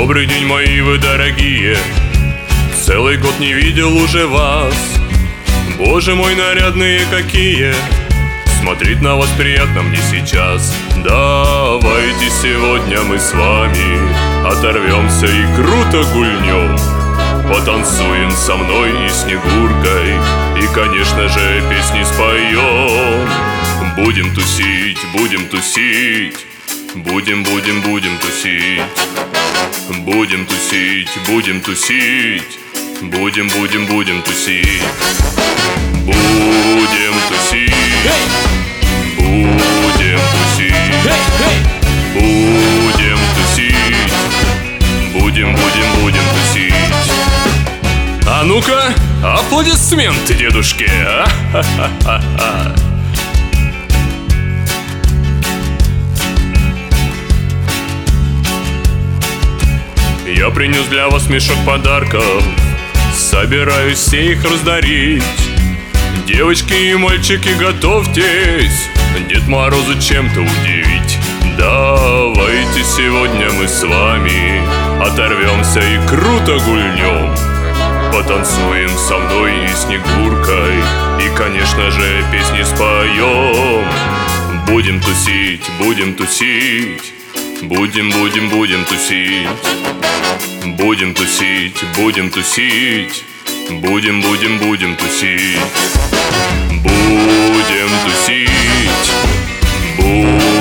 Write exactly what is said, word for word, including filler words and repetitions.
Добрый день, мои вы дорогие, целый год не видел уже вас. Боже мой, нарядные какие, смотреть на вас приятно мне сейчас. Давайте сегодня мы с вами оторвемся и круто гульнем. Потанцуем со мной и Снегуркой, и, конечно же, песни споем. Будем тусить, будем тусить, будем, будем, будем тусить. Будем тусить, будем тусить, будем, будем, будем тусить. Будем тусить, будем тусить, будем тусить, будем, будем, будем тусить. А ну-ка, аплодисменты дедушке, а? Ха-ха-ха-ха. Я принес для вас мешок подарков, собираюсь все их раздарить. Девочки и мальчики, готовьтесь Дед Морозу чем-то удивить. Давайте сегодня мы с вами оторвемся и круто гульнем. Потанцуем со мной и Снегуркой, и, конечно же, песни споем. Будем тусить, будем тусить, будем, будем, будем тусить. Будем тусить, будем тусить, будем, будем, будем тусить. Будем тусить, будем